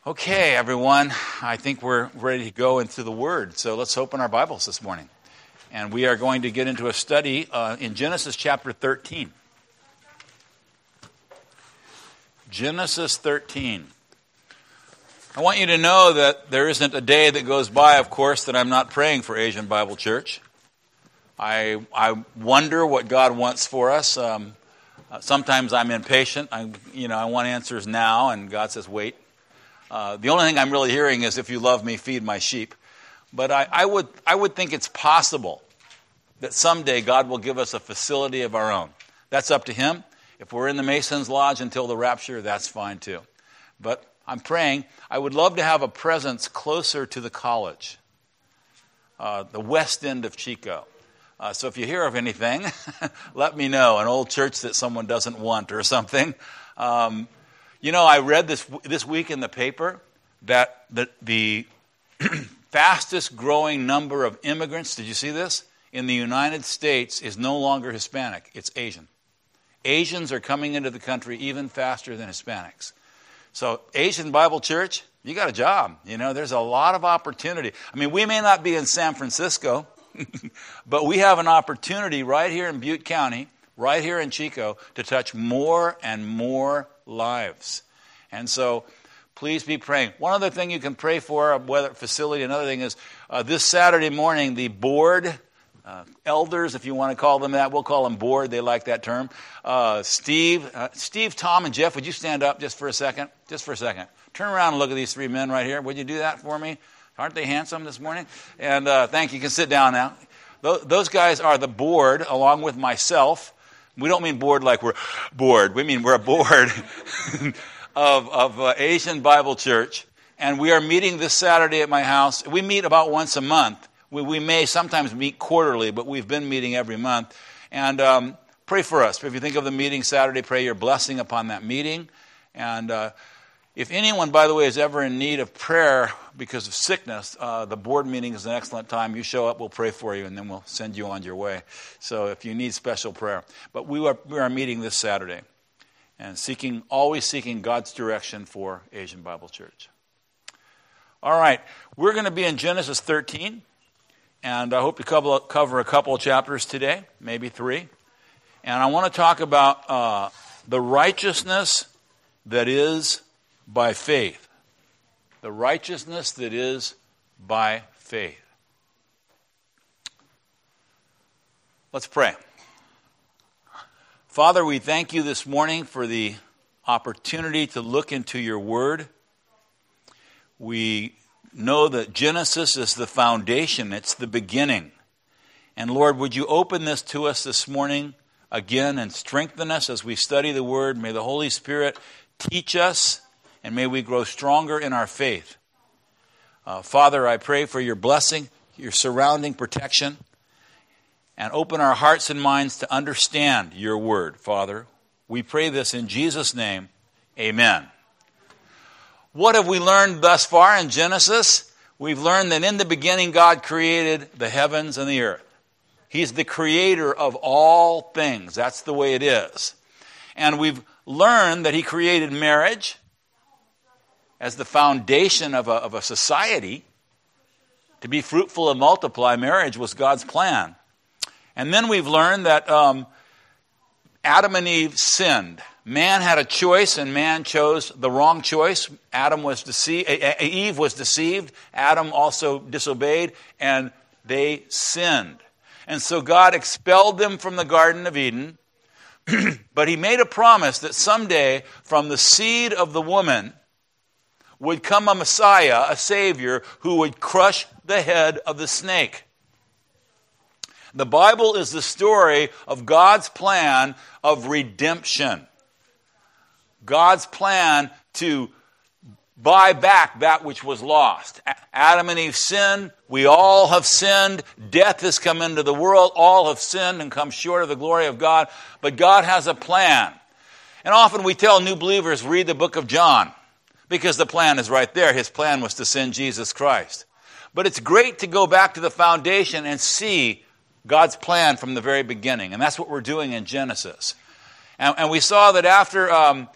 Okay, everyone, I think we're ready to go into the Word. So let's open our Bibles this morning. And we are going to get into a study in Genesis chapter 13. Genesis 13. I want you to know that there isn't a day that goes by, of course, that I'm not praying for Asian Bible Church. I wonder what God wants for us. Sometimes I'm impatient. I want answers now, and God says, wait. The only thing I'm really hearing is, if you love me, feed my sheep. But I would think it's possible that someday God will give us a facility of our own. That's up to Him. If we're in the Masons Lodge until the rapture, that's fine too. But I'm praying. I would love to have a presence closer to the college, the west end of Chico. So if you hear of anything, let me know. An old church that someone doesn't want or something. I read this week in the paper that the fastest growing number of immigrants, did you see this? In the United States is no longer Hispanic, it's Asian. Asians are coming into the country even faster than Hispanics. So Asian Bible Church, you got a job. There's a lot of opportunity. I mean, we may not be in San Francisco, but we have an opportunity right here in Butte County, right here in Chico, to touch more and more lives. And so please be praying. One other thing you can pray for, whether facility, another thing is this Saturday morning, the board, elders, if you want to call them that, we'll call them board, they like that term. Steve, Tom, and Jeff, would you stand up just for a second? Just for a second. Turn around and look at these three men right here. Would you do that for me? Aren't they handsome this morning? And thank you. You can sit down now. Those guys are the board, along with myself. We don't mean bored like we're bored. We mean we're a board of Asian Bible Church. And we are meeting this Saturday at my house. We meet about once a month. We may sometimes meet quarterly, but we've been meeting every month. And pray for us. If you think of the meeting Saturday, pray your blessing upon that meeting. And if anyone, by the way, is ever in need of prayer because of sickness, the board meeting is an excellent time. You show up, we'll pray for you, and then we'll send you on your way. So if you need special prayer. But we are meeting this Saturday and always seeking God's direction for Asian Bible Church. All right, we're going to be in Genesis 13, and I hope to cover a couple of chapters today, maybe 3. And I want to talk about the righteousness that is by faith. The righteousness that is by faith. Let's pray. Father, we thank you this morning for the opportunity to look into your word. We know that Genesis is the foundation, it's the beginning. And Lord, would you open this to us this morning again and strengthen us as we study the word. May the Holy Spirit teach us, and may we grow stronger in our faith. Father, I pray for your blessing, your surrounding protection, and open our hearts and minds to understand your word, Father. We pray this in Jesus' name. Amen. What have we learned thus far in Genesis? We've learned that in the beginning God created the heavens and the earth. He's the creator of all things. That's the way it is. And we've learned that he created marriage as the foundation of a society. To be fruitful and multiply, marriage was God's plan. And then we've learned that Adam and Eve sinned. Man had a choice, and man chose the wrong choice. Eve was deceived. Adam also disobeyed, and they sinned. And so God expelled them from the Garden of Eden. But he made a promise that someday from the seed of the woman would come a Messiah, a Savior, who would crush the head of the snake. The Bible is the story of God's plan of redemption. God's plan to buy back that which was lost. Adam and Eve sinned. We all have sinned. Death has come into the world. All have sinned and come short of the glory of God. But God has a plan. And often we tell new believers, read the book of John, because the plan is right there. His plan was to send Jesus Christ. But it's great to go back to the foundation and see God's plan from the very beginning. And that's what we're doing in Genesis. And we saw that after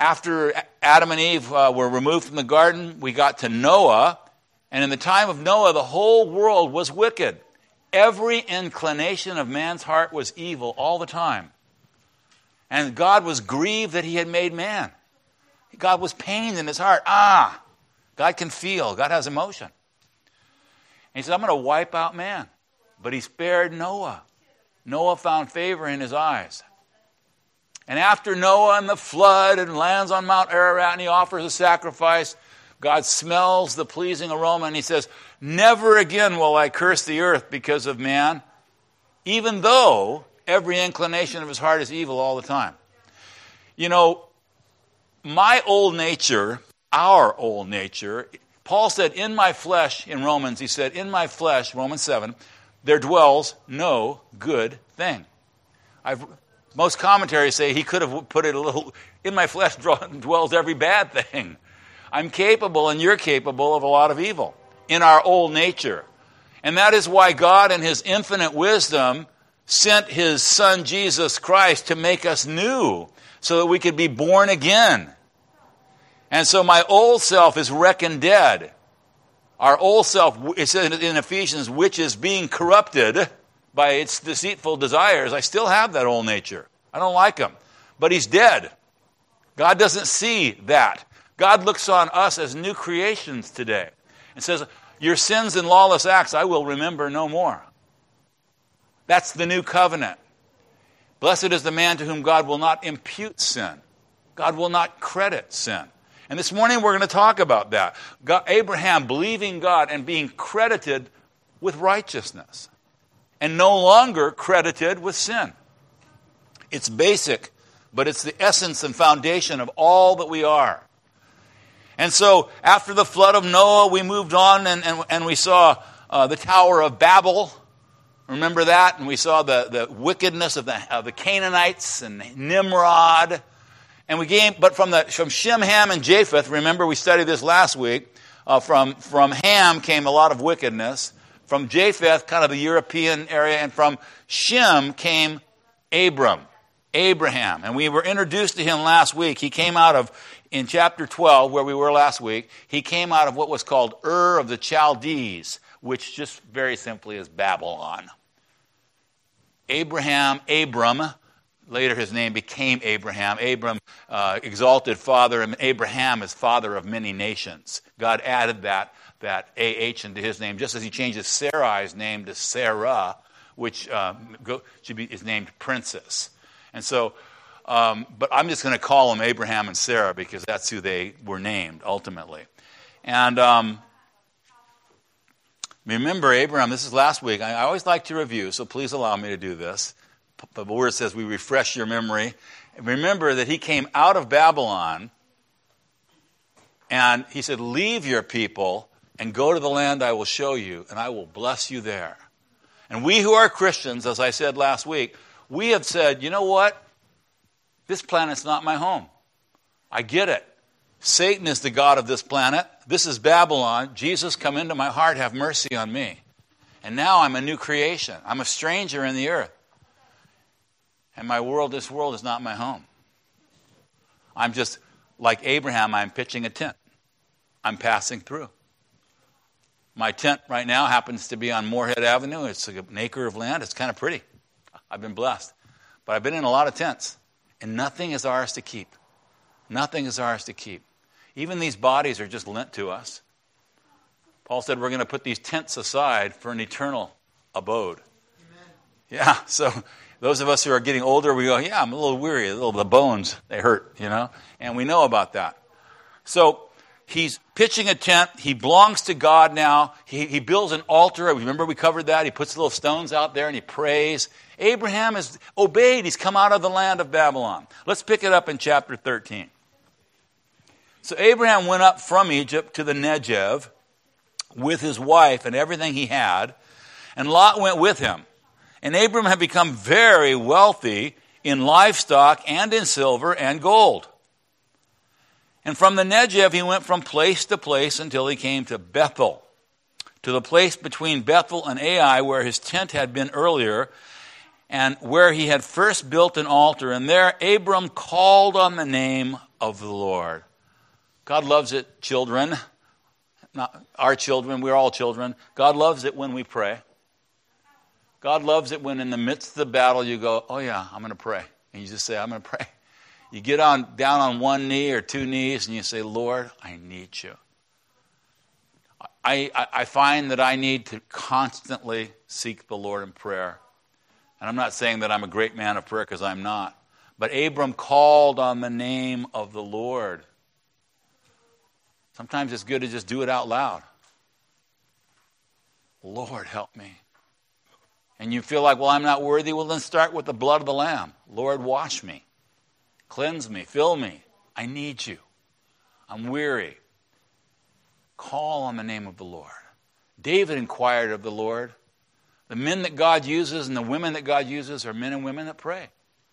After Adam and Eve were removed from the garden, we got to Noah. And in the time of Noah, the whole world was wicked. Every inclination of man's heart was evil all the time. And God was grieved that he had made man. God was pained in his heart. God can feel. God has emotion. And he said, I'm going to wipe out man. But he spared Noah. Noah found favor in his eyes. And after Noah and the flood and lands on Mount Ararat and he offers a sacrifice, God smells the pleasing aroma and he says, never again will I curse the earth because of man, even though every inclination of his heart is evil all the time. You know, my old nature, our old nature, Paul said, in my flesh, in Romans, he said, in my flesh, Romans 7, there dwells no good thing. Most commentaries say he could have put it a little, in my flesh dwells every bad thing. I'm capable and you're capable of a lot of evil in our old nature. And that is why God in his infinite wisdom sent his son Jesus Christ to make us new so that we could be born again. And so my old self is reckoned dead. Our old self, it says in Ephesians, which is being corrupted by its deceitful desires. I still have that old nature. I don't like him. But he's dead. God doesn't see that. God looks on us as new creations today and says, your sins and lawless acts I will remember no more. That's the new covenant. Blessed is the man to whom God will not impute sin. God will not credit sin. And this morning we're going to talk about that. Abraham believing God and being credited with righteousness and no longer credited with sin. It's basic, but it's the essence and foundation of all that we are. And so after the flood of Noah, we moved on and we saw the Tower of Babel. Remember that? And we saw the wickedness of the Canaanites and Nimrod. And we came, but from Shem, Ham, and Japheth, remember we studied this last week, from Ham came a lot of wickedness. From Japheth, kind of the European area, and from Shem came Abraham. And we were introduced to him last week. He came out of, in chapter 12, where we were last week, he came out of what was called Ur of the Chaldees, which just very simply is Babylon. Abram, later his name became Abraham. Abram, exalted father, and Abraham is father of many nations. God added that A-H into his name, just as he changes Sarai's name to Sarah, which is named princess. And so, but I'm just going to call them Abraham and Sarah because that's who they were named ultimately. And remember Abraham, this is last week. I always like to review, so please allow me to do this. The word says we refresh your memory. Remember that he came out of Babylon and he said, leave your people and go to the land I will show you and I will bless you there. And we who are Christians, as I said last week, we have said, you know what? This planet's not my home. I get it. Satan is the god of this planet. This is Babylon. Jesus, come into my heart, have mercy on me. And now I'm a new creation. I'm a stranger in the earth. And this world is not my home. I'm just, like Abraham, I'm pitching a tent. I'm passing through. My tent right now happens to be on Moorhead Avenue. It's an acre of land. It's kind of pretty. I've been blessed. But I've been in a lot of tents. And nothing is ours to keep. Nothing is ours to keep. Even these bodies are just lent to us. Paul said we're going to put these tents aside for an eternal abode. Amen. Yeah, so those of us who are getting older, we go, yeah, I'm a little weary. The bones, they hurt, And we know about that. So he's pitching a tent. He belongs to God now. He builds an altar. Remember we covered that? He puts little stones out there and he prays. Abraham has obeyed. He's come out of the land of Babylon. Let's pick it up in chapter 13. So Abraham went up from Egypt to the Negev with his wife and everything he had, and Lot went with him. And Abraham had become very wealthy in livestock and in silver and gold. And from the Negev he went from place to place until he came to Bethel, to the place between Bethel and Ai where his tent had been earlier, and where he had first built an altar. And there Abram called on the name of the Lord. God loves it, children. Not our children, we're all children. God loves it when we pray. God loves it when in the midst of the battle you go, oh yeah, I'm going to pray. And you just say, I'm going to pray. You get down on one knee or two knees and you say, Lord, I need you. I find that I need to constantly seek the Lord in prayer. And I'm not saying that I'm a great man of prayer because I'm not. But Abram called on the name of the Lord. Sometimes it's good to just do it out loud. Lord, help me. And you feel like, well, I'm not worthy. Well, then start with the blood of the Lamb. Lord, wash me. Cleanse me. Fill me. I need you. I'm weary. Call on the name of the Lord. David inquired of the Lord. The men that God uses and the women that God uses are men and women that pray.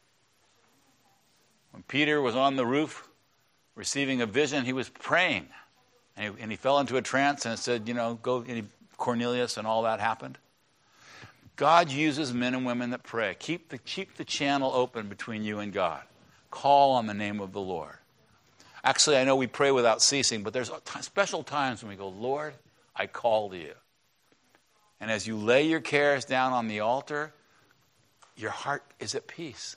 When Peter was on the roof receiving a vision, he was praying. And he fell into a trance and it said, go, Cornelius and all that happened. God uses men and women that pray. Keep the channel open between you and God. Call on the name of the Lord. Actually, I know we pray without ceasing, but there's special times when we go, Lord, I call to you. And as you lay your cares down on the altar, your heart is at peace.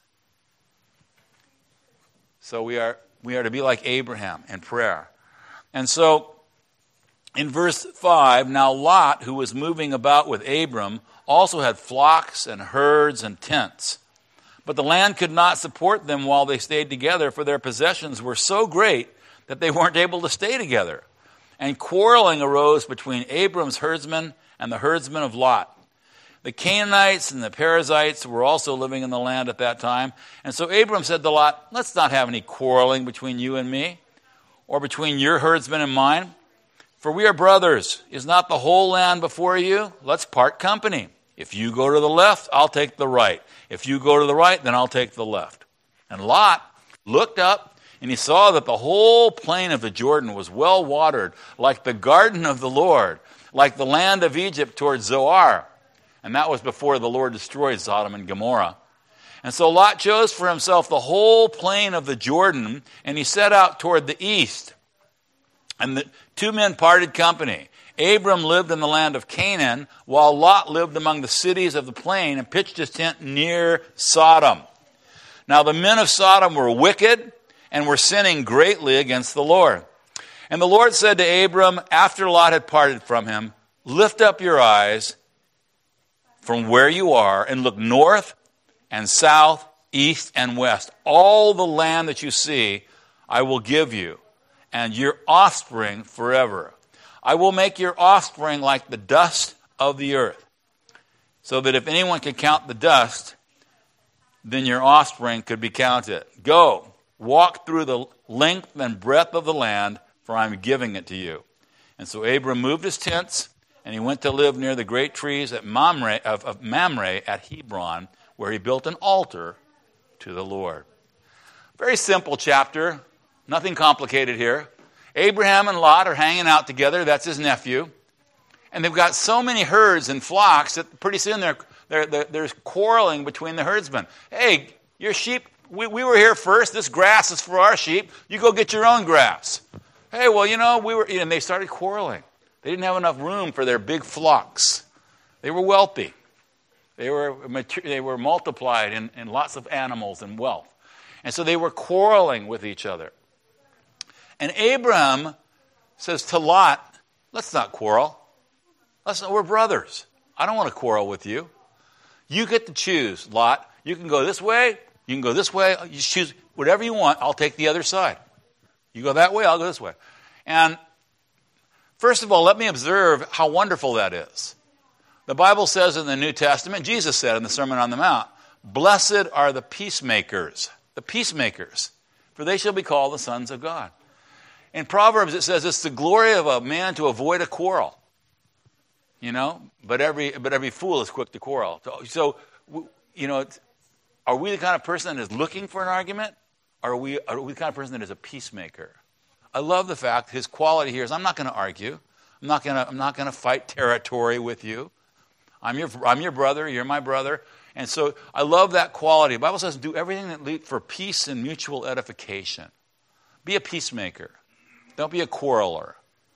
So we are to be like Abraham in prayer. And so in verse 5, now Lot, who was moving about with Abram, also had flocks and herds and tents. But the land could not support them while they stayed together, for their possessions were so great that they weren't able to stay together. And quarreling arose between Abram's herdsmen and the herdsmen of Lot. The Canaanites and the Perizzites were also living in the land at that time. And so Abram said to Lot, let's not have any quarreling between you and me, or between your herdsmen and mine. For we are brothers. Is not the whole land before you? Let's part company. If you go to the left, I'll take the right. If you go to the right, then I'll take the left. And Lot looked up, and he saw that the whole plain of the Jordan was well watered, like the garden of the Lord, like the land of Egypt toward Zoar. And that was before the Lord destroyed Sodom and Gomorrah. And so Lot chose for himself the whole plain of the Jordan, and he set out toward the east. And the two men parted company. Abram lived in the land of Canaan, while Lot lived among the cities of the plain and pitched his tent near Sodom. Now the men of Sodom were wicked and were sinning greatly against the Lord. And the Lord said to Abram, after Lot had parted from him, lift up your eyes from where you are and look north and south, east and west. All the land that you see, I will give you, and your offspring forever. I will make your offspring like the dust of the earth, so that if anyone could count the dust, then your offspring could be counted. Go, walk through the length and breadth of the land, for I am giving it to you. And so Abram moved his tents, and he went to live near the great trees at Mamre at Hebron, where he built an altar to the Lord. Very simple chapter, nothing complicated here. Abraham and Lot are hanging out together. That's his nephew. And they've got so many herds and flocks that pretty soon there's quarreling between the herdsmen. Hey, your sheep, we were here first. This grass is for our sheep. You go get your own grass. Hey, well, and they started quarreling. They didn't have enough room for their big flocks. They were wealthy. They were multiplied in lots of animals and wealth. And so they were quarreling with each other. And Abraham says to Lot, let's not quarrel. We're brothers. I don't want to quarrel with you. You get to choose, Lot. You can go this way. You can go this way. You choose whatever you want. I'll take the other side. You go that way, I'll go this way. And first of all, let me observe how wonderful that is. The Bible says in the New Testament, Jesus said in the Sermon on the Mount, blessed are the peacemakers, for they shall be called the sons of God. In Proverbs, it says it's the glory of a man to avoid a quarrel. But every fool is quick to quarrel. So are we the kind of person that is looking for an argument? Or are we the kind of person that is a peacemaker? I love the fact his quality here is I'm not going to argue. I'm not going to fight territory with you. I'm your brother. You're my brother. And so I love that quality. The Bible says do everything that leads for peace and mutual edification. Be a peacemaker. Don't be a quarreler.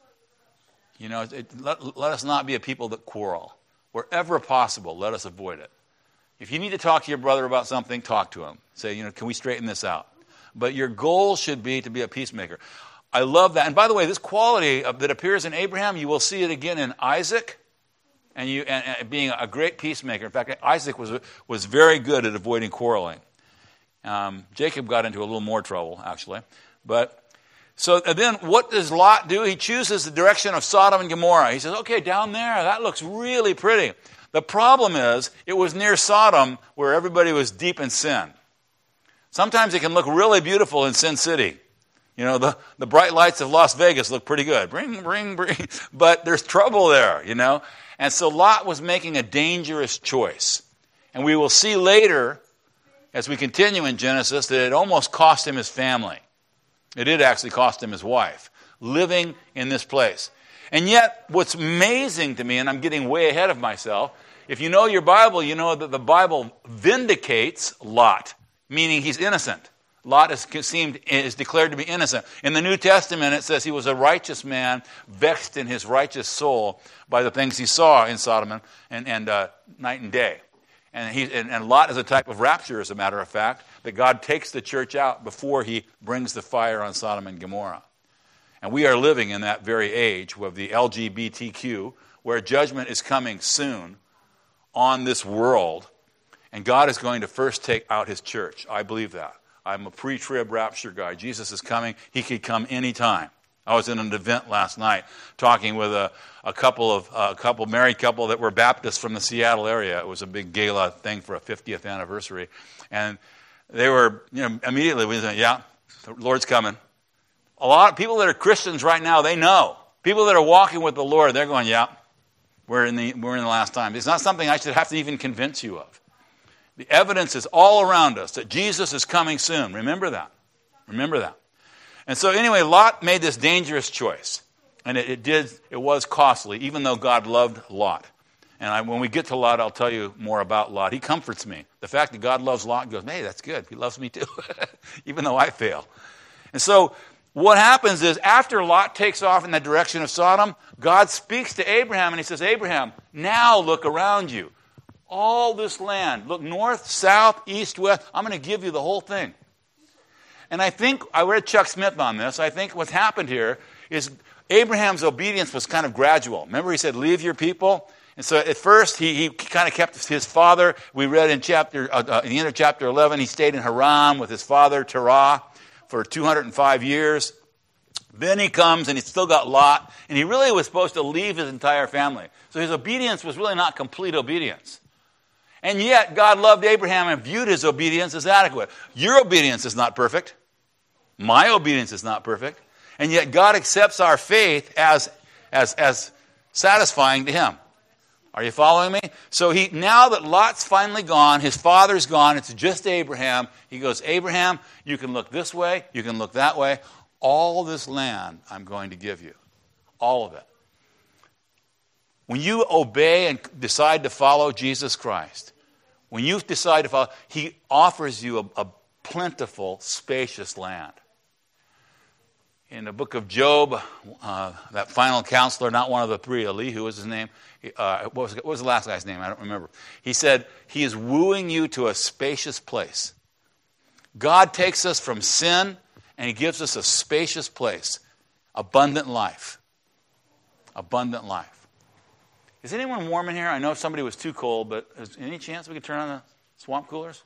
Let us not be a people that quarrel. Wherever possible, let us avoid it. If you need to talk to your brother about something, talk to him. Say, can we straighten this out? But your goal should be to be a peacemaker. I love that. And by the way, this quality that appears in Abraham, you will see it again in Isaac, and being a great peacemaker. In fact, Isaac was very good at avoiding quarreling. Jacob got into a little more trouble, actually. So then what does Lot do? He chooses the direction of Sodom and Gomorrah. He says, okay, down there, that looks really pretty. The problem is, it was near Sodom where everybody was deep in sin. Sometimes it can look really beautiful in Sin City. The bright lights of Las Vegas look pretty good. Bring. But there's trouble there, And so Lot was making a dangerous choice. And we will see later, as we continue in Genesis, that it almost cost him his family. It did actually cost him his wife, living in this place. And yet, what's amazing to me, and I'm getting way ahead of myself, if you know your Bible, you know that the Bible vindicates Lot, meaning he's innocent. Lot is declared to be innocent. In the New Testament, it says he was a righteous man, vexed in his righteous soul by the things he saw in Sodom and night and day. And Lot is a type of rapture, as a matter of fact, that God takes the church out before he brings the fire on Sodom and Gomorrah. And we are living in that very age of the LGBTQ, where judgment is coming soon on this world. And God is going to first take out his church. I believe that. I'm a pre-trib rapture guy. Jesus is coming. He could come anytime. I was in an event last night talking with a married couple that were Baptists from the Seattle area. It was a big gala thing for a 50th anniversary. And they were, immediately we said, yeah, the Lord's coming. A lot of people that are Christians right now, they know. People that are walking with the Lord, they're going, yeah, we're in the last time. It's not something I should have to even convince you of. The evidence is all around us that Jesus is coming soon. Remember that. Remember that. And so anyway, Lot made this dangerous choice. And it was costly, even though God loved Lot. And when we get to Lot, I'll tell you more about Lot. He comforts me. The fact that God loves Lot goes, hey, that's good. He loves me too, even though I fail. And so what happens is, after Lot takes off in the direction of Sodom, God speaks to Abraham and he says, Abraham, now look around you. All this land, look north, south, east, west, I'm going to give you the whole thing. And I think, I read Chuck Smith on this, I think what's happened here is Abraham's obedience was kind of gradual. Remember he said, leave your people? And so at first he kind of kept his father. We read in in the end of chapter 11, he stayed in Haran with his father Terah for 205 years. Then he comes and he's still got Lot, and he really was supposed to leave his entire family. So his obedience was really not complete obedience. And yet God loved Abraham and viewed his obedience as adequate. Your obedience is not perfect. My obedience is not perfect. And yet God accepts our faith as satisfying to him. Are you following me? So now that Lot's finally gone, his father's gone, it's just Abraham. He goes, Abraham, you can look this way, you can look that way. All this land I'm going to give you. All of it. When you obey and decide to follow Jesus Christ, when you decide to follow, he offers you a plentiful, spacious land. In the book of Job, that final counselor, not one of the three, Elihu was his name. What was the last guy's name? I don't remember. He said, he is wooing you to a spacious place. God takes us from sin and he gives us a spacious place. Abundant life. Abundant life. Is anyone warm in here? I know somebody was too cold, but is any chance we could turn on the swamp coolers?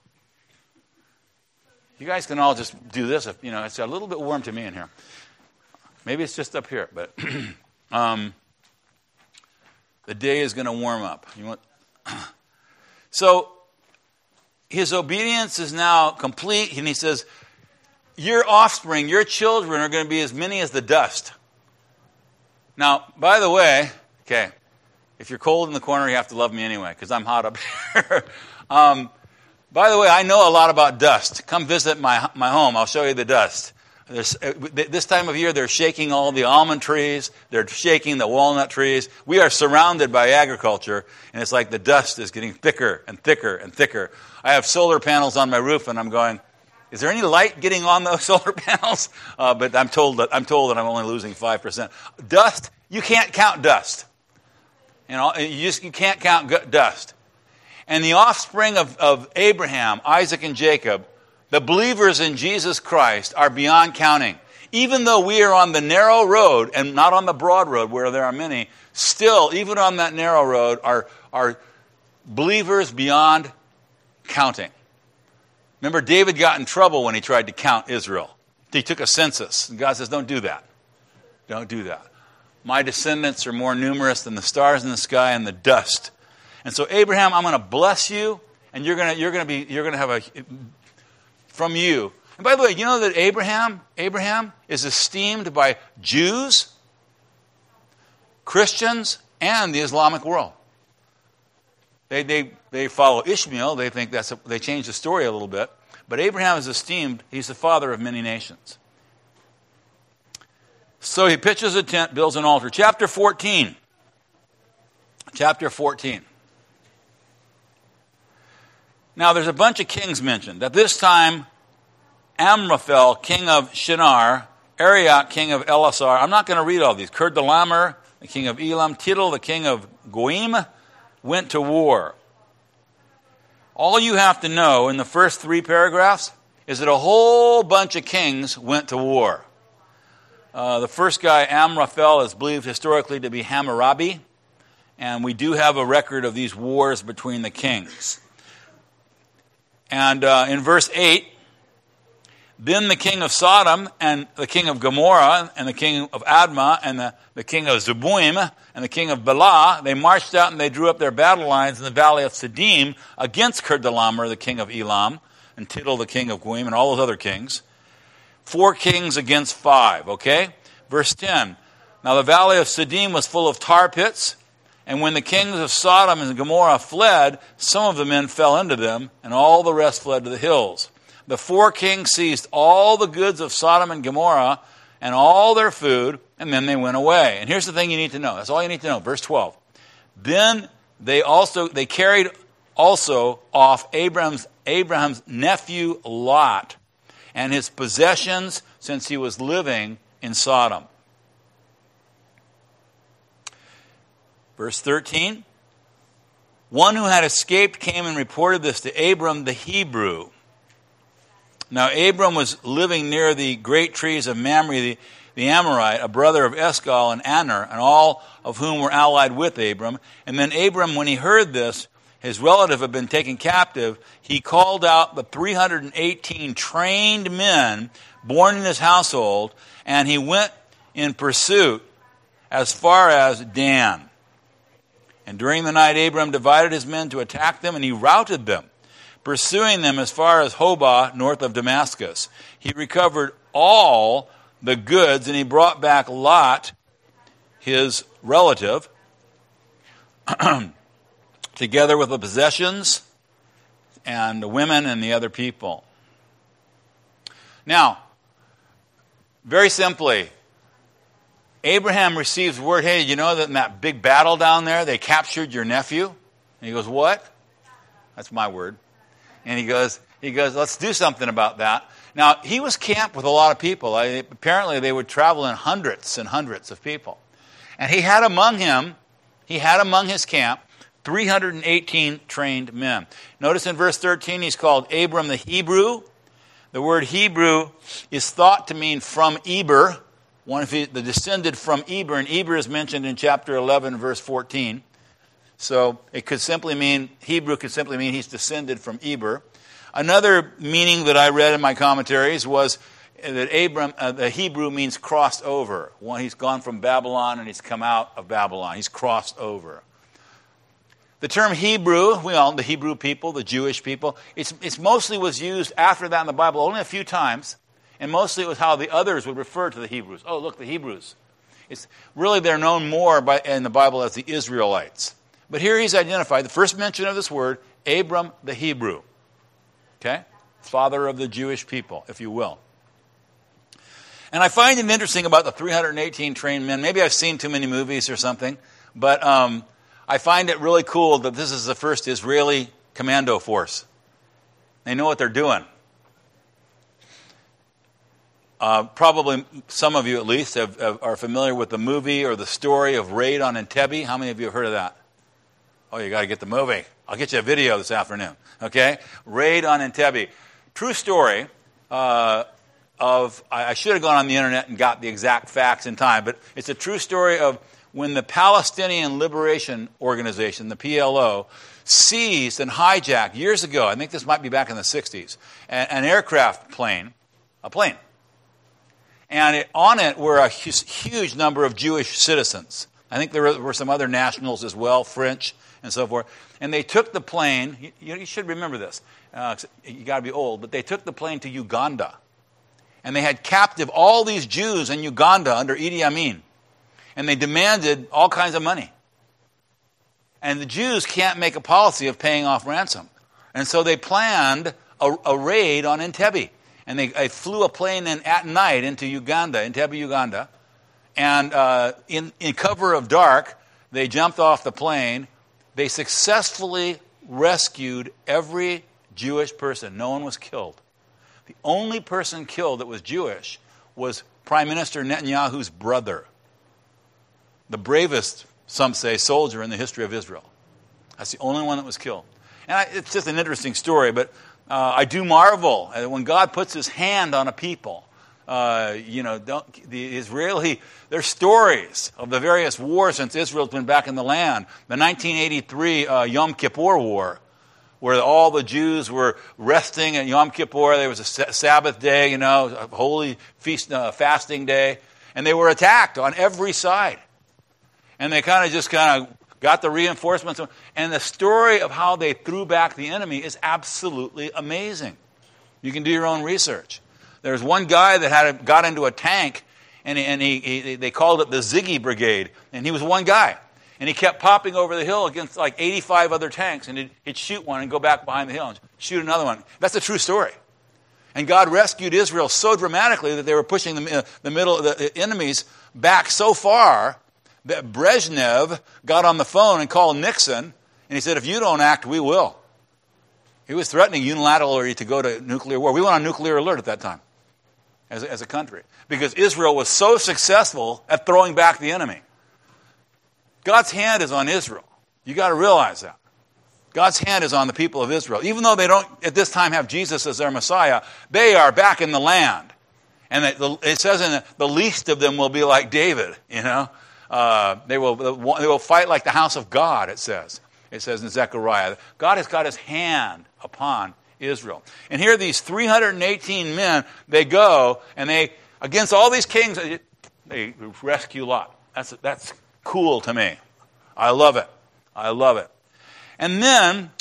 You guys can all just do this. If, it's a little bit warm to me in here. Maybe it's just up here, but the day is going to warm up. So his obedience is now complete, and he says, your offspring, your children are going to be as many as the dust. Now, by the way, okay, if you're cold in the corner, you have to love me anyway, because I'm hot up here. By the way, I know a lot about dust. Come visit my home. I'll show you the dust. This time of year, they're shaking all the almond trees. They're shaking the walnut trees. We are surrounded by agriculture, and it's like the dust is getting thicker and thicker and thicker. I have solar panels on my roof, and I'm going, Is there any light getting on those solar panels? But I'm told that I'm only losing 5%. Dust, you can't count dust. You can't count dust. And the offspring of Abraham, Isaac, and Jacob, the believers in Jesus Christ, are beyond counting. Even though we are on the narrow road and not on the broad road where there are many, still, even on that narrow road, are believers beyond counting. Remember, David got in trouble when he tried to count Israel. He took a census. And God says, don't do that. Don't do that. My descendants are more numerous than the stars in the sky and the dust. And so, Abraham, I'm going to bless you, and you're going to have from you. And by the way, you know that Abraham is esteemed by Jews, Christians, and the Islamic world. They follow Ishmael. They think they changed the story a little bit. But Abraham is esteemed. He's the father of many nations. So he pitches a tent, builds an altar. Chapter 14. Chapter 14. Now there's a bunch of kings mentioned. At this time, Amraphel, king of Shinar, Arioch, king of Elasar. I'm not going to read all these. Kedorlaomer, the king of Elam, Tidal, the king of Goim, went to war. All you have to know in the first 3 paragraphs is that a whole bunch of kings went to war. The first guy, Amraphel, is believed historically to be Hammurabi, and we do have a record of these wars between the kings. And in verse 8, then the king of Sodom and the king of Gomorrah and the king of Admah and the king of Zeboim and the king of Bela, they marched out and they drew up their battle lines in the valley of Siddim against Kedorlaomer, the king of Elam, and Tidal, the king of Goim, and all those other kings. 4 kings against 5, okay? Verse 10, now the valley of Siddim was full of tar pits, and when the kings of Sodom and Gomorrah fled, some of the men fell into them, and all the rest fled to the hills. The 4 kings seized all the goods of Sodom and Gomorrah and all their food, and then they went away. And here's the thing you need to know. That's all you need to know. Verse 12. Then they carried also off Abraham's nephew Lot and his possessions since he was living in Sodom. Verse 13. One who had escaped came and reported this to Abram the Hebrew. Now Abram was living near the great trees of Mamre the Amorite, a brother of Eshcol and Aner, and all of whom were allied with Abram. And then Abram, when he heard this, his relative had been taken captive, he called out the 318 trained men born in his household, and he went in pursuit as far as Dan. And during the night Abram divided his men to attack them, and he routed them, pursuing them as far as Hobah, north of Damascus. He recovered all the goods, and he brought back Lot, his relative, together with the possessions and the women and the other people. Now, very simply, Abraham receives word, hey, you know that in that big battle down there, they captured your nephew? And he goes, what? That's my word. And he goes, let's do something about that. Now, he was camped with a lot of people. Apparently, they would travel in hundreds and hundreds of people. And he had among his camp 318 trained men. Notice in verse 13, he's called Abram the Hebrew. The word Hebrew is thought to mean from Eber, the descended from Eber, and Eber is mentioned in chapter 11, verse 14. So it could simply mean, Hebrew could simply mean he's descended from Eber. Another meaning that I read in my commentaries was that the Hebrew means crossed over. He's gone from Babylon and he's come out of Babylon. He's crossed over. The term Hebrew, the Hebrew people, the Jewish people, it's mostly was used after that in the Bible only a few times, and mostly it was how the others would refer to the Hebrews. Oh, look, the Hebrews. It's really they're known more in the Bible as the Israelites. But here he's identified, the first mention of this word, Abram the Hebrew. Okay? Father of the Jewish people, if you will. And I find it interesting about the 318 trained men. Maybe I've seen too many movies or something, but I find it really cool that this is the first Israeli commando force. They know what they're doing. Probably some of you at least are familiar with the movie or the story of Raid on Entebbe. How many of you have heard of that? Oh, you got to get the movie. I'll get you a video this afternoon. Okay? Raid on Entebbe. True story I should have gone on the internet and got the exact facts in time, but it's a true story of when the Palestinian Liberation Organization, the PLO, seized and hijacked years ago, I think this might be back in the 60s, an aircraft plane, a plane. And on it were a huge number of Jewish citizens. I think there were some other nationals as well, French and so forth. And they took the plane, you should remember this, you got to be old, but they took the plane to Uganda. And they had captive all these Jews in Uganda under Idi Amin. And they demanded all kinds of money. And the Jews can't make a policy of paying off ransom. And so they planned a raid on Entebbe. And they flew a plane in at night into Uganda, Entebbe, Uganda. And in cover of dark, they jumped off the plane. They successfully rescued every Jewish person. No one was killed. The only person killed that was Jewish was Prime Minister Netanyahu's brother. The bravest, some say, soldier in the history of Israel. That's the only one that was killed. And it's just an interesting story, but I do marvel when God puts his hand on a people. The Israeli, there's stories of the various wars since Israel's been back in the land. The 1983 Yom Kippur War, where all the Jews were resting at Yom Kippur. There was a Sabbath day, a holy feast, fasting day. And they were attacked on every side. And they kind of got the reinforcements. And the story of how they threw back the enemy is absolutely amazing. You can do your own research. There's one guy that got into a tank, and they called it the Ziggy Brigade. And he was one guy. And he kept popping over the hill against like 85 other tanks. And he'd shoot one and go back behind the hill and shoot another one. That's a true story. And God rescued Israel so dramatically that they were pushing the enemies back so far that Brezhnev got on the phone and called Nixon. And he said, if you don't act, we will. He was threatening unilaterally to go to nuclear war. We went on nuclear alert at that time as a country. Because Israel was so successful at throwing back the enemy. God's hand is on Israel. You got to realize that. God's hand is on the people of Israel. Even though they don't at this time have Jesus as their Messiah, they are back in the land. And it says in the least of them will be like David, They will fight like the house of God, it says. It says in Zechariah. God has got his hand upon Israel. And here these 318 men, they go, and they, against all these kings, they rescue Lot. That's cool to me. I love it. I love it. And then,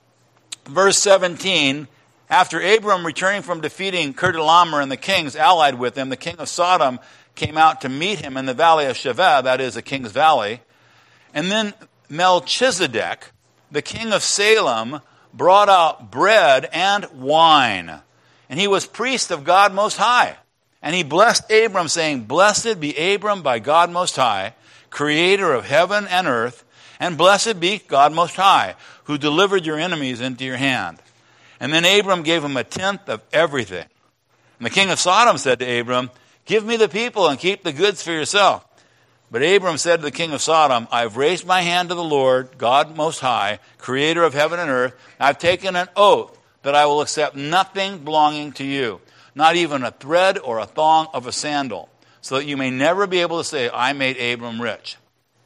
verse 17, after Abram returning from defeating Kedorlaomer and the kings allied with him, the king of Sodom came out to meet him in the valley of Shaveh, that is the king's valley. And then Melchizedek, the king of Salem, brought out bread and wine. And he was priest of God Most High. And he blessed Abram, saying, Blessed be Abram by God Most High, creator of heaven and earth, and blessed be God Most High, who delivered your enemies into your hand. And then Abram gave him a tenth of everything. And the king of Sodom said to Abram, Give me the people and keep the goods for yourself. But Abram said to the king of Sodom, I have raised my hand to the Lord, God Most High, creator of heaven and earth. I've taken an oath that I will accept nothing belonging to you, not even a thread or a thong of a sandal, so that you may never be able to say, I made Abram rich.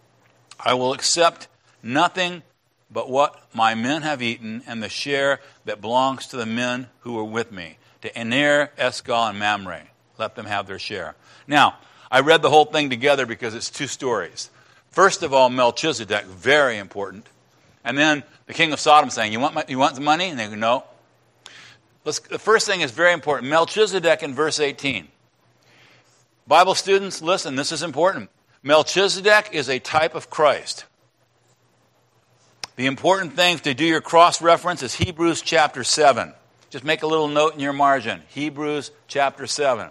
I will accept nothing but what my men have eaten and the share that belongs to the men who were with me, to Aner, Eshcol, and Mamre. Let them have their share. Now, I read the whole thing together because it's two stories. First of all, Melchizedek, very important. And then the king of Sodom saying, you want the money? And they go, no. The first thing is very important. Melchizedek in verse 18. Bible students, listen, this is important. Melchizedek is a type of Christ. The important thing to do your cross-reference is Hebrews chapter 7. Just make a little note in your margin. Hebrews chapter 7.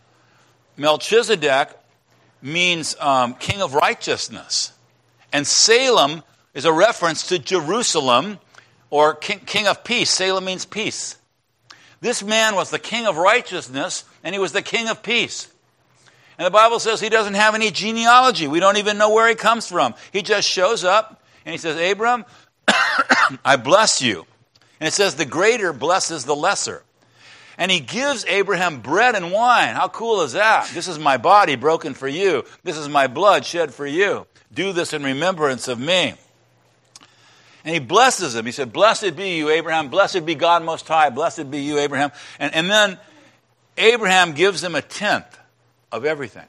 Melchizedek means king of righteousness. And Salem is a reference to Jerusalem or king of peace. Salem means peace. This man was the king of righteousness, and he was the king of peace. And the Bible says he doesn't have any genealogy. We don't even know where he comes from. He just shows up, and he says, Abram, I bless you. And it says the greater blesses the lesser. And he gives Abraham bread and wine. How cool is that? This is my body broken for you. This is my blood shed for you. Do this in remembrance of me. And he blesses him. He said, blessed be you, Abraham. Blessed be God Most High. Blessed be you, Abraham. And then Abraham gives him a tenth of everything.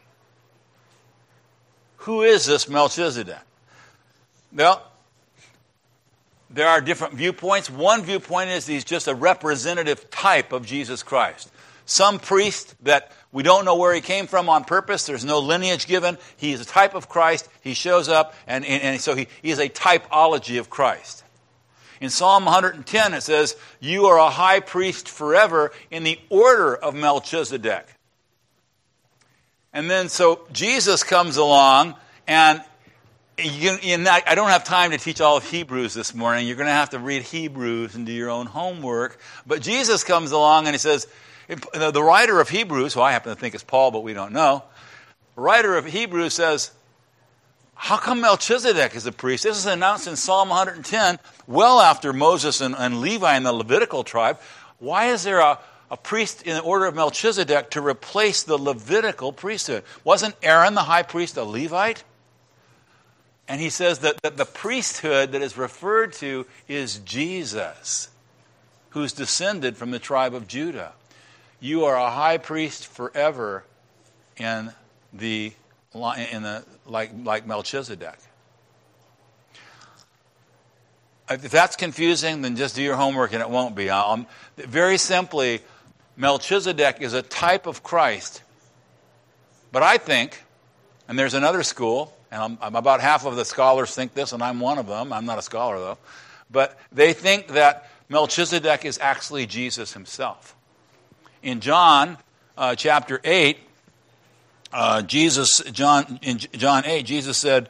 Who is this Melchizedek? Well, there are different viewpoints. One viewpoint is he's just a representative type of Jesus Christ. Some priest that we don't know where he came from on purpose. There's no lineage given. He is a type of Christ. He shows up, and so he is a typology of Christ. In Psalm 110, it says, you are a high priest forever in the order of Melchizedek. And then so Jesus comes along, and I don't have time to teach all of Hebrews this morning. You're going to have to read Hebrews and do your own homework. But Jesus comes along and he says, the writer of Hebrews, who I happen to think is Paul, but we don't know, the writer of Hebrews says, how come Melchizedek is a priest? This is announced in Psalm 110, well after Moses and Levi in the Levitical tribe. Why is there a priest in the order of Melchizedek to replace the Levitical priesthood? Wasn't Aaron the high priest a Levite? And he says that the priesthood that is referred to is Jesus, who's descended from the tribe of Judah. You are a high priest forever like Melchizedek. If that's confusing, then just do your homework and it won't be. Very simply, Melchizedek is a type of Christ. But I think, and there's another school, and I'm about half of the scholars think this, and I'm one of them. I'm not a scholar, though. But they think that Melchizedek is actually Jesus himself. In John chapter 8, in John 8, Jesus said,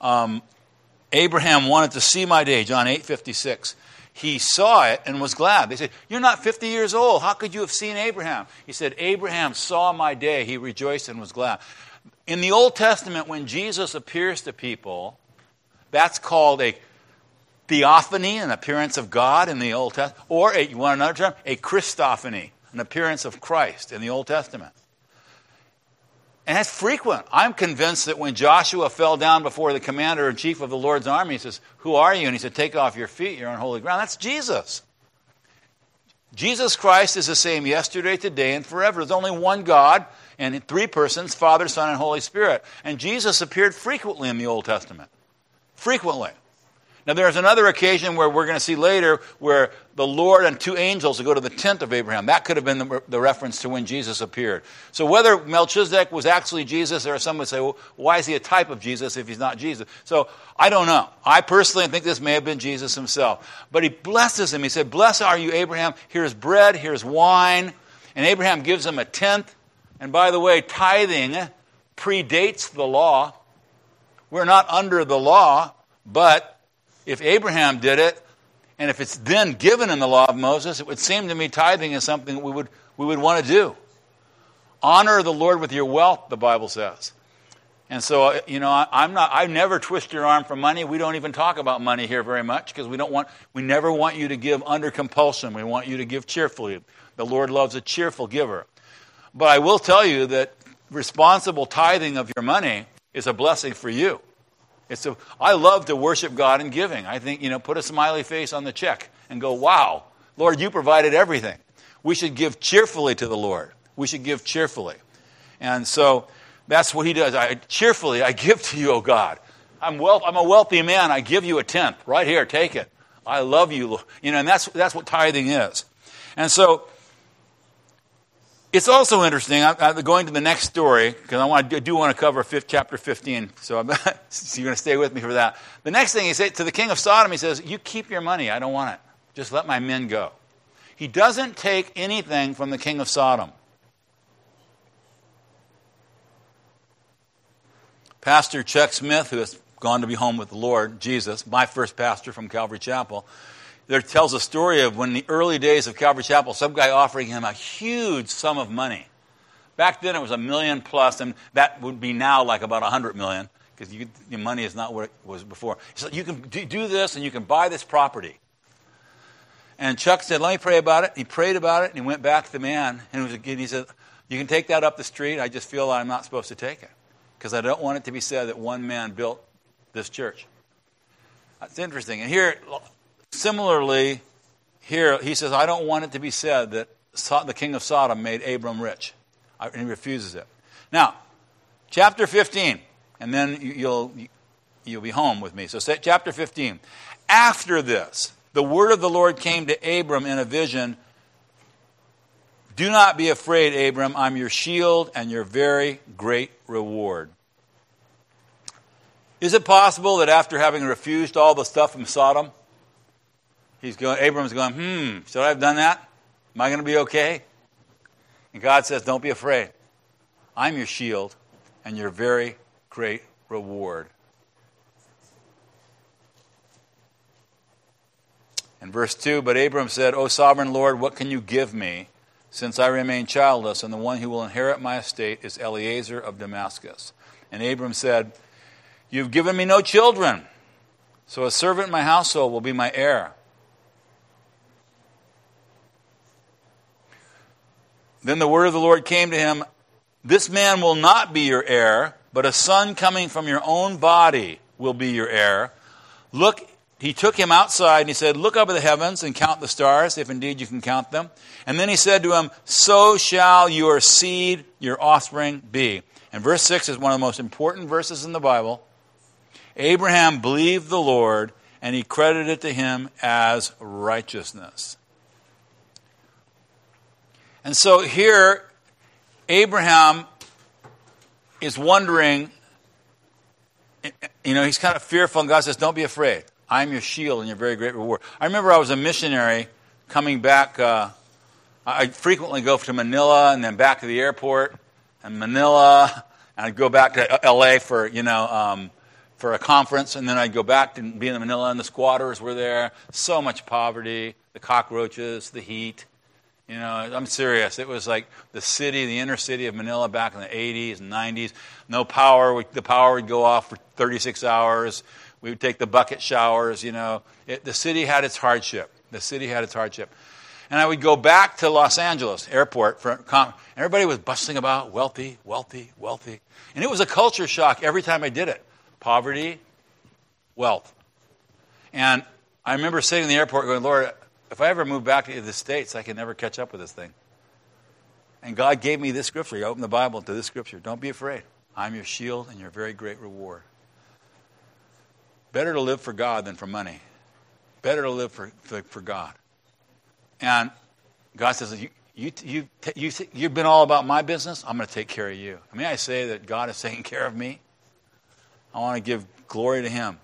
Abraham wanted to see my day, John 8:56. He saw it and was glad. They said, you're not 50 years old. How could you have seen Abraham? He said, Abraham saw my day. He rejoiced and was glad. In the Old Testament, when Jesus appears to people, that's called a theophany, an appearance of God in the Old Testament. Or, you want another term? A Christophany, an appearance of Christ in the Old Testament. And that's frequent. I'm convinced that when Joshua fell down before the commander-in-chief of the Lord's army, he says, who are you? And he said, take off your feet, you're on holy ground. That's Jesus. Jesus Christ is the same yesterday, today, and forever. There's only one God and three persons, Father, Son, and Holy Spirit. And Jesus appeared frequently in the Old Testament. Frequently. Now, there's another occasion where we're going to see later where the Lord and two angels will go to the tent of Abraham. That could have been the reference to when Jesus appeared. So whether Melchizedek was actually Jesus, there are some who say, well, why is he a type of Jesus if he's not Jesus? So I don't know. I personally think this may have been Jesus himself. But he blesses him. He said, blessed are you, Abraham. Here's bread, here's wine. And Abraham gives him a tenth. And by the way, tithing predates the law. We're not under the law, but if Abraham did it, and if it's then given in the law of Moses, it would seem to me tithing is something we would want to do. Honor the Lord with your wealth, the Bible says. And so, I never twist your arm for money. We don't even talk about money here very much because we never want you to give under compulsion. We want you to give cheerfully. The Lord loves a cheerful giver. But I will tell you that responsible tithing of your money is a blessing for you. I love to worship God in giving. I think, put a smiley face on the check and go, wow, Lord, you provided everything. We should give cheerfully to the Lord. We should give cheerfully. And so that's what he does. Cheerfully, I give to you, O God. I'm a wealthy man. I give you a tenth. Right here, take it. I love you, Lord. And that's what tithing is. And so it's also interesting. I'm going to the next story because I do want to cover chapter 15. So you're going to stay with me for that. The next thing he said to the king of Sodom, he says, you keep your money. I don't want it. Just let my men go. He doesn't take anything from the king of Sodom. Pastor Chuck Smith, who has gone to be home with the Lord, Jesus, my first pastor from Calvary Chapel, there tells a story of when in the early days of Calvary Chapel, some guy offering him a huge sum of money. Back then it was $1 million plus, and that would be now like about $100 million, because your money is not what it was before. So you can do this, and you can buy this property. And Chuck said, let me pray about it. He prayed about it, and he went back to the man, and he said, you can take that up the street. I just feel I'm not supposed to take it, because I don't want it to be said that one man built this church. That's interesting. And here, similarly, here he says, I don't want it to be said that the king of Sodom made Abram rich. And he refuses it. Now, chapter 15, and then you'll be home with me. So chapter 15. After this, the word of the Lord came to Abram in a vision. Do not be afraid, Abram. I'm your shield and your very great reward. Is it possible that after having refused all the stuff from Sodom, Abram's going, should I have done that? Am I going to be okay? And God says, don't be afraid. I'm your shield and your very great reward. In verse 2, but Abram said, O sovereign Lord, what can you give me, since I remain childless, and the one who will inherit my estate is Eliezer of Damascus? And Abram said, you've given me no children, so a servant in my household will be my heir. Then the word of the Lord came to him, this man will not be your heir, but a son coming from your own body will be your heir. Look, he took him outside and he said, look up at the heavens and count the stars, if indeed you can count them. And then he said to him, so shall your seed, your offspring, be. And verse 6 is one of the most important verses in the Bible. Abraham believed the Lord, and he credited it to him as righteousness. And so here, Abraham is wondering, he's kind of fearful, and God says, don't be afraid. I'm your shield and your very great reward. I remember I was a missionary coming back. I frequently go to Manila and then back to the airport, and Manila, and I'd go back to L.A. for a conference, and then I'd go back to be in Manila, and the squatters were there. So much poverty, the cockroaches, the heat. I'm serious. It was like the inner city of Manila back in the 80s and 90s. No power. The power would go off for 36 hours. We would take the bucket showers, The city had its hardship. And I would go back to Los Angeles airport. Everybody was bustling about, wealthy, wealthy, wealthy. And it was a culture shock every time I did it. Poverty, wealth. And I remember sitting in the airport going, Lord, if I ever move back to the States, I can never catch up with this thing. And God gave me this scripture. He opened the Bible to this scripture. Don't be afraid. I'm your shield and your very great reward. Better to live for God than for money. Better to live for God. And God says, you've been all about my business. I'm going to take care of you. May I say that God is taking care of me? I want to give glory to him.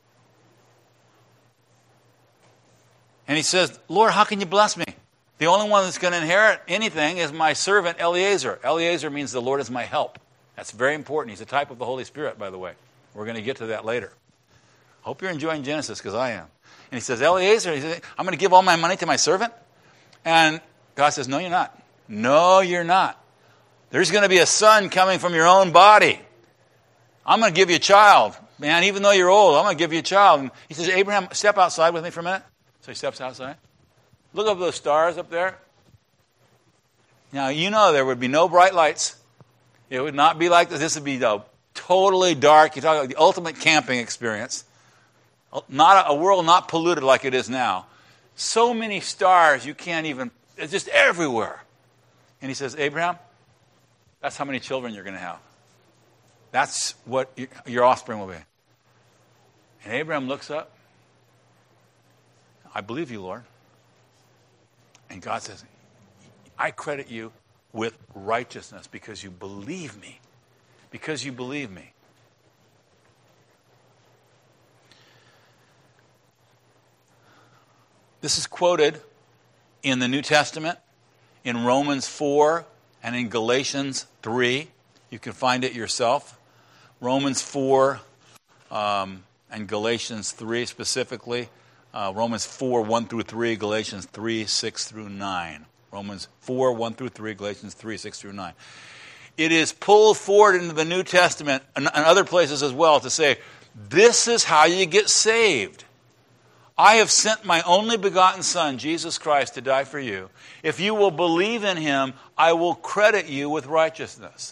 And he says, Lord, how can you bless me? The only one that's going to inherit anything is my servant Eliezer. Eliezer means the Lord is my help. That's very important. He's a type of the Holy Spirit, by the way. We're going to get to that later. Hope you're enjoying Genesis, because I am. And he says, Eliezer, I'm going to give all my money to my servant? And God says, no, you're not. No, you're not. There's going to be a son coming from your own body. I'm going to give you a child. Man, even though you're old, I'm going to give you a child. And he says, Abraham, step outside with me for a minute. So he steps outside. Look up those stars up there. Now, there would be no bright lights. It would not be like this. This would be totally dark. You talk about the ultimate camping experience. Not a world not polluted like it is now. So many stars you can't even, it's just everywhere. And he says, Abraham, that's how many children you're going to have. That's what your offspring will be. And Abraham looks up. I believe you, Lord. And God says, I credit you with righteousness because you believe me. Because you believe me. This is quoted in the New Testament, in Romans 4, and in Galatians 3. You can find it yourself. Romans 4 and Galatians 3 specifically. Romans 4, 1 through 3, Galatians 3, 6 through 9. Romans 4, 1 through 3, Galatians 3, 6 through 9. It is pulled forward into the New Testament and other places as well to say, this is how you get saved. I have sent my only begotten Son, Jesus Christ, to die for you. If you will believe in him, I will credit you with righteousness.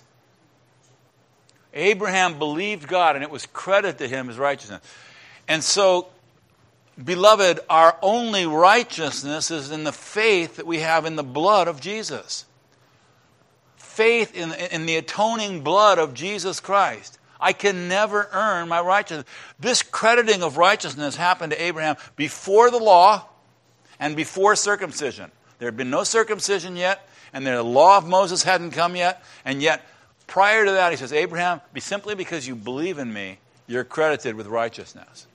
Abraham believed God, and it was credited to him as righteousness. And so, beloved, our only righteousness is in the faith that we have in the blood of Jesus. Faith in the atoning blood of Jesus Christ. I can never earn my righteousness. This crediting of righteousness happened to Abraham before the law and before circumcision. There had been no circumcision yet, and the law of Moses hadn't come yet, and yet prior to that he says, Abraham, simply because you believe in me, you're credited with righteousness.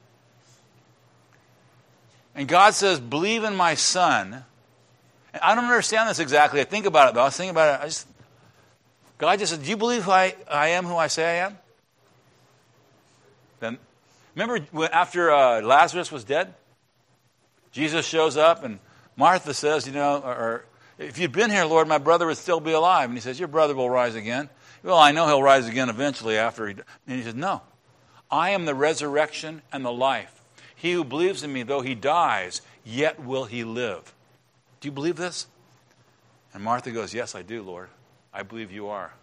And God says, believe in my Son. And I don't understand this exactly. I think about it, though. I was thinking about it. God just said, do you believe I am who I say I am? Then, remember after Lazarus was dead? Jesus shows up and Martha says, or if you'd been here, Lord, my brother would still be alive. And he says, your brother will rise again. Well, I know he'll rise again eventually after he... And he says, no, I am the resurrection and the life. He who believes in me, though he dies, yet will he live. Do you believe this? And Martha goes, yes, I do, Lord. I believe you are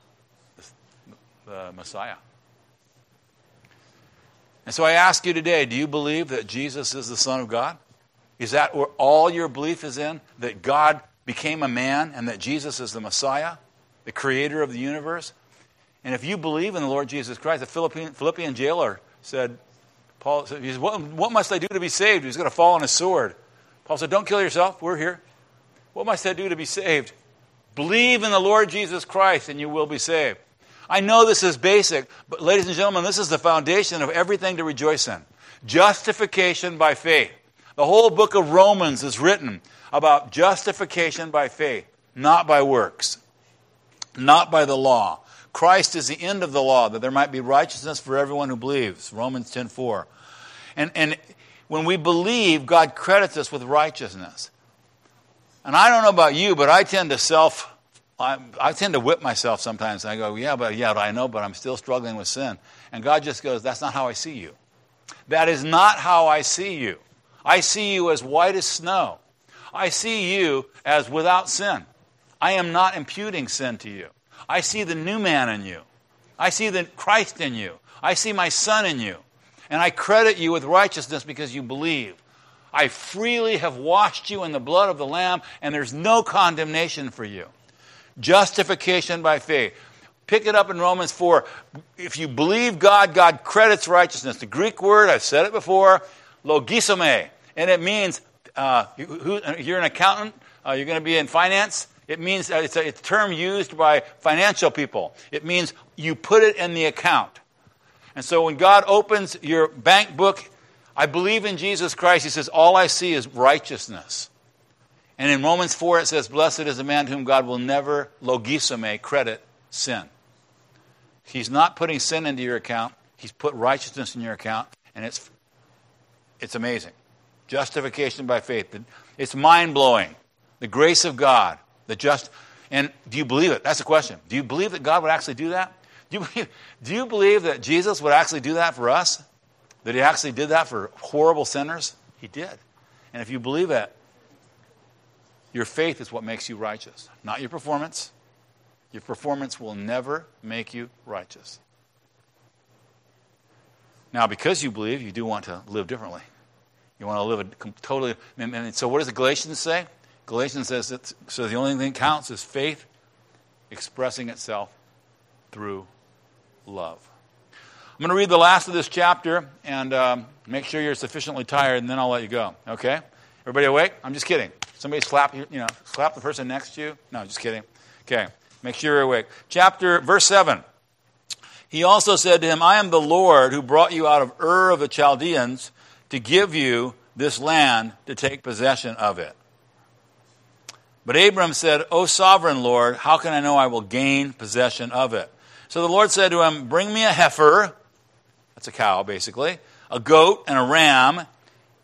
the Messiah. And so I ask you today, do you believe that Jesus is the Son of God? Is that where all your belief is in? That God became a man and that Jesus is the Messiah, the creator of the universe? And if you believe in the Lord Jesus Christ, the Philippian jailer said, Paul said, what must I do to be saved? He's going to fall on his sword. Paul said, don't kill yourself. We're here. What must I do to be saved? Believe in the Lord Jesus Christ and you will be saved. I know this is basic, but ladies and gentlemen, this is the foundation of everything to rejoice in. Justification by faith. The whole book of Romans is written about justification by faith, not by works, not by the law. Christ is the end of the law, that there might be righteousness for everyone who believes. Romans 10:4. And when we believe, God credits us with righteousness. And I don't know about you, but I tend to whip myself sometimes. I go, I know, but I'm still struggling with sin. And God just goes, that's not how I see you. That is not how I see you. I see you as white as snow. I see you as without sin. I am not imputing sin to you. I see the new man in you. I see the Christ in you. I see my Son in you. And I credit you with righteousness because you believe. I freely have washed you in the blood of the Lamb, and there's no condemnation for you. Justification by faith. Pick it up in Romans 4. If you believe God, God credits righteousness. The Greek word, I've said it before, logisome. And it means, you're an accountant, you're going to be in finance. It means, it's a term used by financial people. It means you put it in the account. And so when God opens your bank book, I believe in Jesus Christ, he says, all I see is righteousness. And in Romans 4 it says, blessed is the man to whom God will never, logisome, credit sin. He's not putting sin into your account. He's put righteousness in your account. And it's amazing. Justification by faith. It's mind-blowing. The grace of God. And do you believe it? That's the question. Do you believe that God would actually do that? Do you believe that Jesus would actually do that for us? That he actually did that for horrible sinners? He did. And if you believe that, your faith is what makes you righteous, not your performance. Your performance will never make you righteous. Now, because you believe, you do want to live differently. You want to live totally... And so what does the Galatians say? Galatians says that so the only thing that counts is faith expressing itself through love. I'm going to read the last of this chapter and make sure you're sufficiently tired, and then I'll let you go. Okay? Everybody awake? I'm just kidding. Somebody slap the person next to you. No, just kidding. Okay. Make sure you're awake. Verse 7. He also said to him, I am the Lord who brought you out of Ur of the Chaldeans to give you this land to take possession of it. But Abram said, O sovereign Lord, how can I know I will gain possession of it? So the Lord said to him, bring me a heifer, that's a cow basically, a goat and a ram,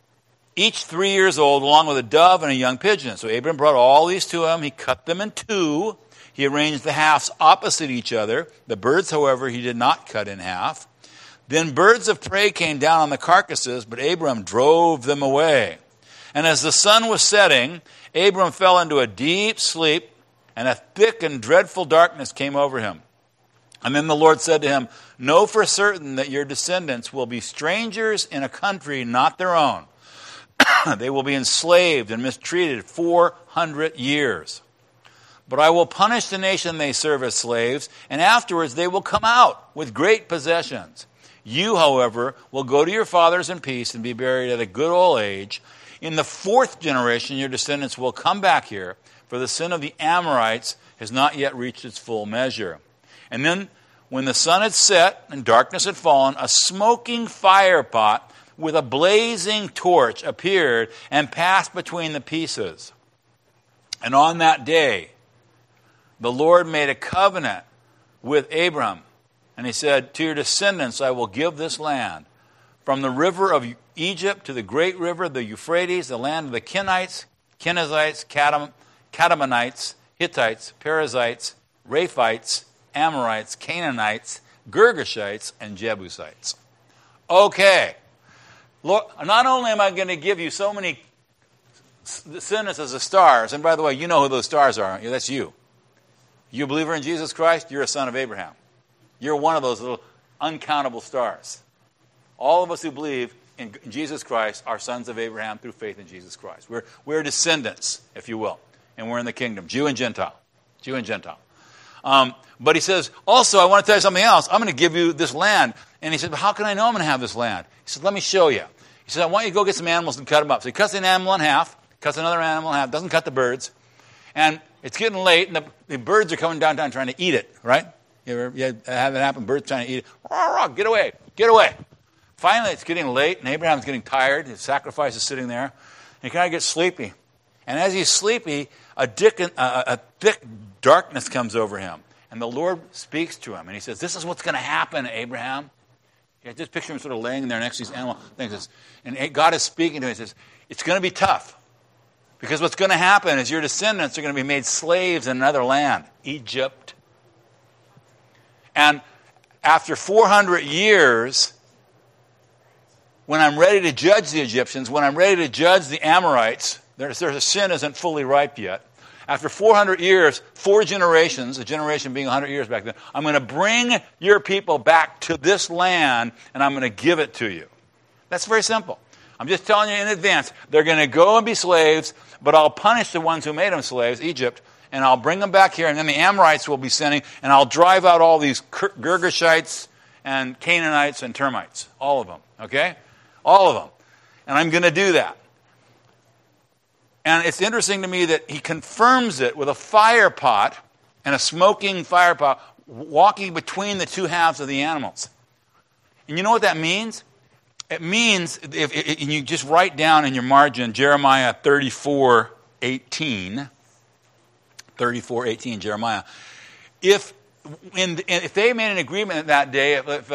each 3 years old, along with a dove and a young pigeon. So Abram brought all these to him. He cut them in two. He arranged the halves opposite each other. The birds, however, he did not cut in half. Then birds of prey came down on the carcasses, but Abram drove them away. And as the sun was setting, Abram fell into a deep sleep, and a thick and dreadful darkness came over him. And then the Lord said to him, "Know for certain that your descendants will be strangers in a country not their own. They will be enslaved and mistreated 400 years. But I will punish the nation they serve as slaves, and afterwards they will come out with great possessions. You, however, will go to your fathers in peace and be buried at a good old age. In the 4th generation, your descendants will come back here, for the sin of the Amorites has not yet reached its full measure." And then, when the sun had set and darkness had fallen, a smoking fire pot with a blazing torch appeared and passed between the pieces. And on that day, the Lord made a covenant with Abram. And he said, "To your descendants I will give this land, from the river of Egypt to the great river, the Euphrates, the land of the Kenites, Kenizzites, Kadmonites, Hittites, Perizzites, Rephites, Amorites, Canaanites, Girgashites, and Jebusites." Okay. Lord, not only am I going to give you so many descendants as the stars, and by the way, you know who those stars are, aren't you? That's you. You a believer in Jesus Christ, you're a son of Abraham. You're one of those little uncountable stars. All of us who believe in Jesus Christ are sons of Abraham through faith in Jesus Christ. We're descendants, if you will, and we're in the kingdom, Jew and Gentile. Jew and Gentile. But he says, also, I want to tell you something else. I'm going to give you this land. And he said, "But how can I know I'm going to have this land?" He said, "Let me show you." He said, "I want you to go get some animals and cut them up." So he cuts an animal in half, cuts another animal in half, doesn't cut the birds. And it's getting late, and the birds are coming downtown trying to eat it, right? You have it happen, birds trying to eat it. Rah, rah, get away, get away. Finally, it's getting late, and Abraham's getting tired. His sacrifice is sitting there. And he kind of gets sleepy. And as he's sleepy, a thick darkness comes over him. And the Lord speaks to him, and he says, "This is what's going to happen, Abraham." Yeah, just picture him sort of laying there next to these animal things. And God is speaking to him. He says, "It's going to be tough. Because what's going to happen is your descendants are going to be made slaves in another land, Egypt. And after 400 years, when I'm ready to judge the Egyptians, when I'm ready to judge the Amorites, their sin isn't fully ripe yet. After 400 years, 4 generations, a generation being 100 years back then, I'm going to bring your people back to this land, and I'm going to give it to you." That's very simple. I'm just telling you in advance. They're going to go and be slaves, but I'll punish the ones who made them slaves, Egypt, and I'll bring them back here, and then the Amorites will be sending, and I'll drive out all these Girgashites and Canaanites and termites. All of them, okay? All of them. And I'm going to do that. And it's interesting to me that he confirms it with a fire pot and a smoking fire pot walking between the two halves of the animals. And you know what that means? It means, and you just write down in your margin, Jeremiah 34:18. 34:18, Jeremiah. If they made an agreement that day,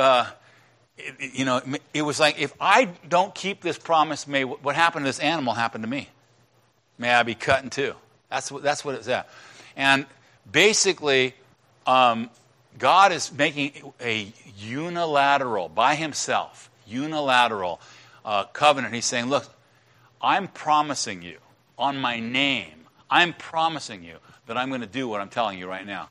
it was like, if I don't keep this promise, may what happened to this animal happen to me. May I be cut in two. That's what it's at. And basically, God is making a unilateral, by himself, covenant. He's saying, "Look, I'm promising you on my name, I'm promising you that I'm going to do what I'm telling you right now."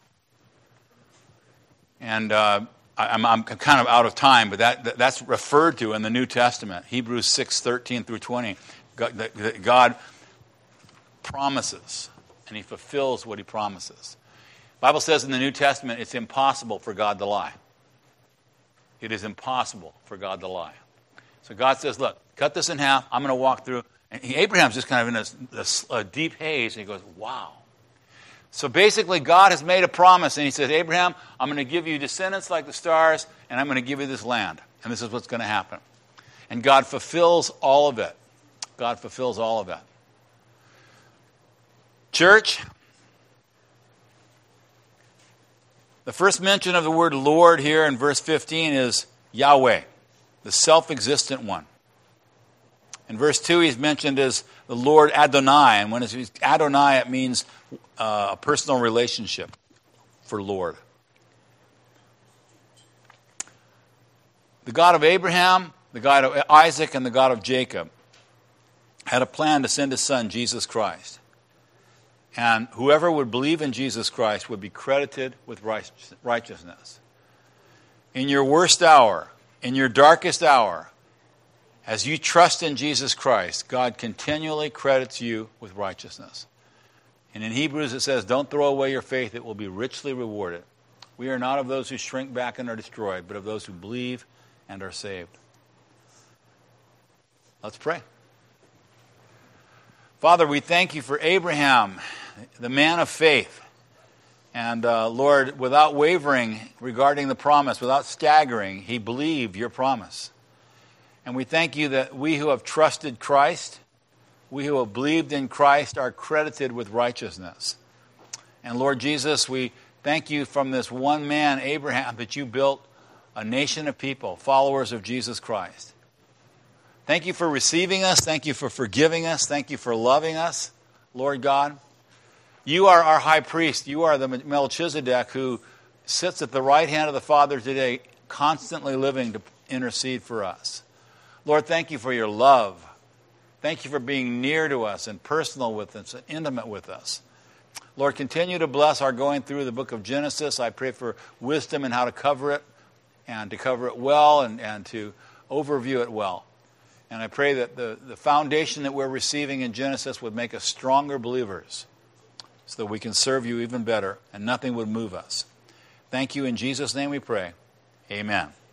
And I'm kind of out of time, but that's referred to in the New Testament, Hebrews 6:13 through 20. God promises, and he fulfills what he promises. The Bible says in the New Testament it's impossible for God to lie. It is impossible for God to lie. So God says, "Look, cut this in half. I'm going to walk through." And Abraham's just kind of in a deep haze, and he goes, "Wow." So basically, God has made a promise, and he says, "Abraham, I'm going to give you descendants like the stars, and I'm going to give you this land. And this is what's going to happen." And God fulfills all of it. God fulfills all of it. Church, the first mention of the word Lord here in verse 15 is Yahweh, the self-existent one. In verse 2, he's mentioned as the Lord Adonai. And when it's Adonai, it means a personal relationship for Lord. The God of Abraham, the God of Isaac, and the God of Jacob had a plan to send his son, Jesus Christ. And whoever would believe in Jesus Christ would be credited with righteousness. In your worst hour, in your darkest hour, as you trust in Jesus Christ, God continually credits you with righteousness. And in Hebrews it says, don't throw away your faith, it will be richly rewarded. We are not of those who shrink back and are destroyed, but of those who believe and are saved. Let's pray. Father, we thank you for Abraham, the man of faith. And Lord, without wavering regarding the promise, without staggering, he believed your promise. And we thank you that we who have trusted Christ, we who have believed in Christ, are credited with righteousness. And Lord Jesus, we thank you from this one man, Abraham, that you built a nation of people, followers of Jesus Christ. Thank you for receiving us. Thank you for forgiving us. Thank you for loving us, Lord God. You are our high priest. You are the Melchizedek who sits at the right hand of the Father today, constantly living to intercede for us. Lord, thank you for your love. Thank you for being near to us and personal with us and intimate with us. Lord, continue to bless our going through the book of Genesis. I pray for wisdom in how to cover it and to cover it well and to overview it well. And I pray that the foundation that we're receiving in Genesis would make us stronger believers so that we can serve you even better and nothing would move us. Thank you. In Jesus' name we pray. Amen.